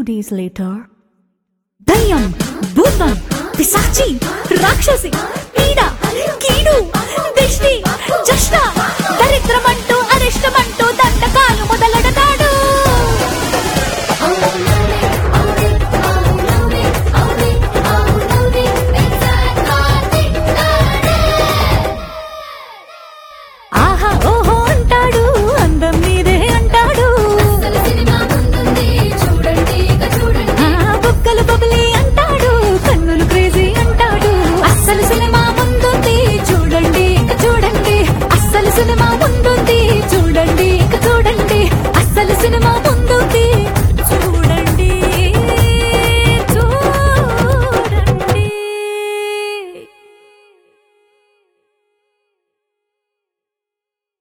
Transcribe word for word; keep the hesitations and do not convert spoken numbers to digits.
days later, దయ్యం, భూతం, పిశాచి, రాక్షసి, పీడ, కీడు, దిష్టి, జష్ట, దరిద్రమంటూ అరిష్టమంటూ దండకాలు మొదలెడతాడు. ఆహా ఓహో అంటాడు, అందం మీదే అంటాడు, బుక్కలు బబులి అంటాడు, కన్నులు క్రేజీ అంటాడు. అస్సలు సినిమా ముందుంది చూడండి ఇక చూడండి, అస్సలు సినిమా ముందుంది చూడండి ఇక చూడండి, అస్సలు సినిమా ముందుంది